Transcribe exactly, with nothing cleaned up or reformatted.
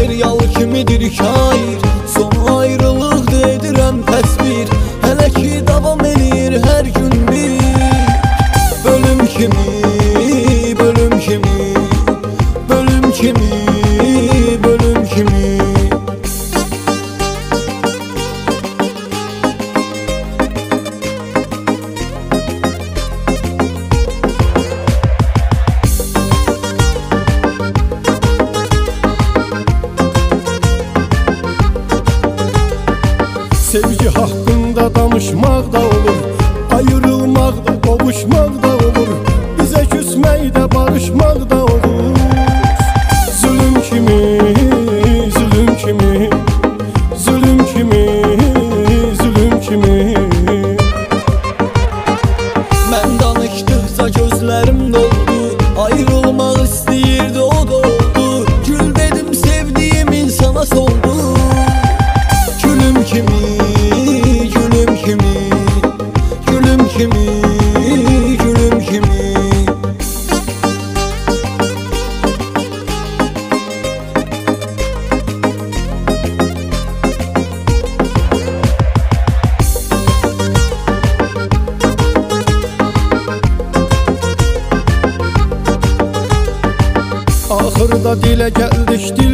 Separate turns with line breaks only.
bir yal kimidir şair. Son ayrılıqdır edirəm təsvir, hələ ki davam edir hər gün bir. Bölüm kimi, bölüm kimi, bölüm kimi, bölüm kimi.
Sevgi haqqında danışmaq da olur, ayrılmaq da, qovuşmaq da olur, bizə küsmək də, barışmaq da olur. Zulüm kimi, zulüm kimi, zulüm kimi, zulüm kimi.
Mən danışdıqca gözlərim doldu, ayrılmaq istəyirdi o da oldu. Gül dedim sevdiyim insana soldu. Gülüm kimi, gülüm kimi, gülüm kimi, gülüm kimi.
Axırda dilə gəldik,